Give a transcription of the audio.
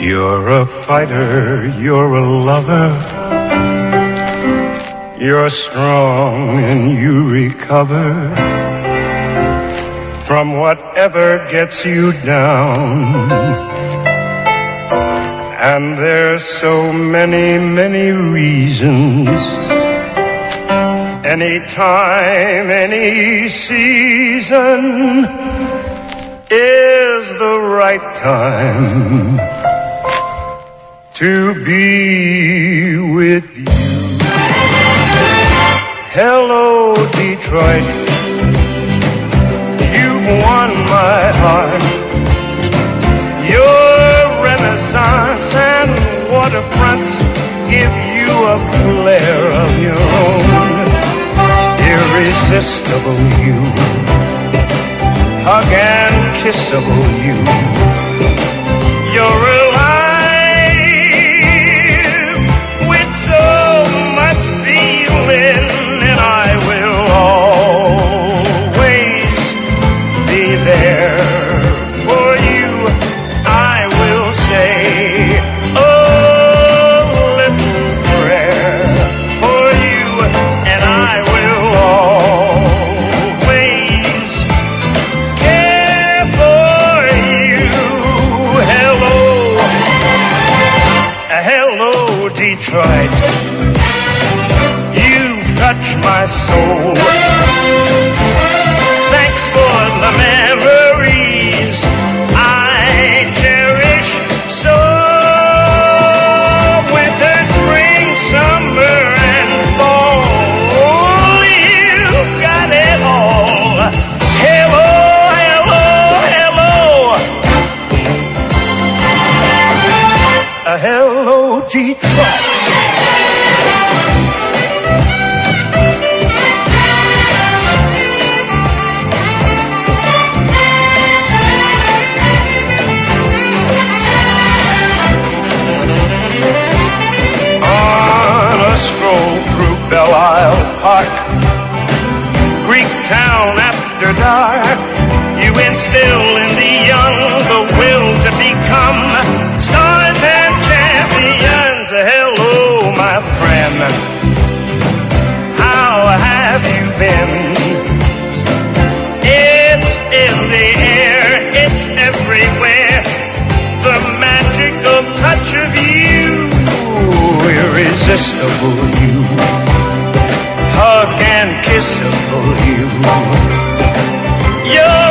You're a fighter, you're a lover. You're strong and you recover from whatever gets you down. And there's so many, many reasons. Anytime, any season is the right time to be with you. Hello, Detroit, you've won my heart. Your renaissance and waterfronts give you a flair of your own. Irresistible you, hug and kissable you. You're alive with so much feeling, and I will always be there for you. I will say a little prayer for you, and I will always care for you. Hello, Detroit. You've touched my soul. Thanks for the memories I cherish so. Winter, spring, summer, and fall. You've got it all. Hello, Detroit. On a stroll through Belle Isle Park, Greek town after dark, you instill in the young the will to become stars and champions. Hello, my friend, how have you been? It's in the air, it's everywhere, the magical touch of you, irresistible you, hug and kissable you. You're